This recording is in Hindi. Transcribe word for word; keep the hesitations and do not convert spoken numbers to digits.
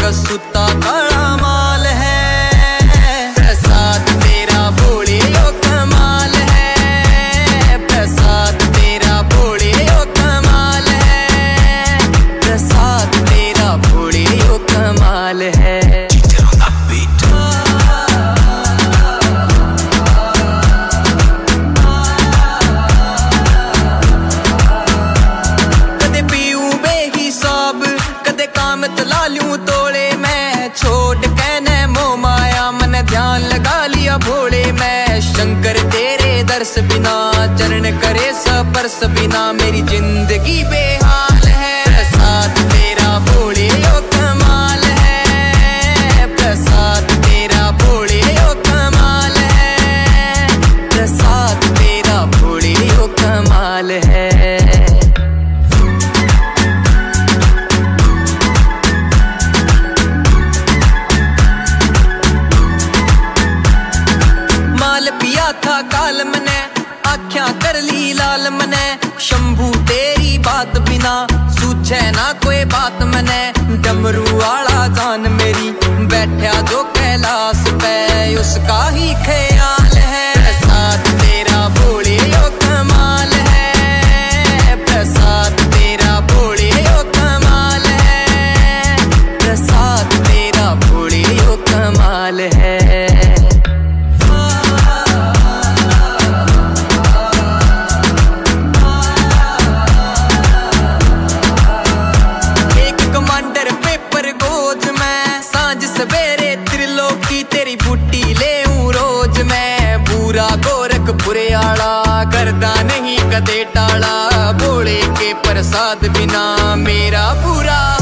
सुता काला माल है। प्रसाद तेरा भोले ओ कमाल है, प्रसाद तेरा भोले ओ कमाल है, प्रसाद तेरा भोले ओ कमाल है। कदे पीऊं बेहिसाब कदे काम तला लूं तोड़े, मैं छोड़ कहने मोह माया मन ध्यान लगा लिया भोले। मैं शंकर तेरे दर्श बिना चरण करे स्पर्श बिना मेरी जिंदगी बेहाल है। प्रसाद तेरा भोले ओ कमाल है, प्रसाद तेरा भोले ओ कमाल है, प्रसाद तेरा भोले ओ कमाल है। माल पिया था काल मने आख्या कर ली लाल मने, शंभू तेरी बात बिना सूझे ना कोई बात मने। डमरू आला जान मेरी बैठा जो कैलाश पे उसका ही ख्याल है। प्रसाद तेरा भोले ओ कमाल है, प्रसाद तेरा भोले ओ कमाल है, प्रसाद तेरा भोले ओ कमाल है। सवेरे त्रिलोकी तेरी बूटी ले रोज, मैं पूरा गोरखपुरे आला करदा नहीं कदे टाला। भोले के प्रसाद बिना मेरा पूरा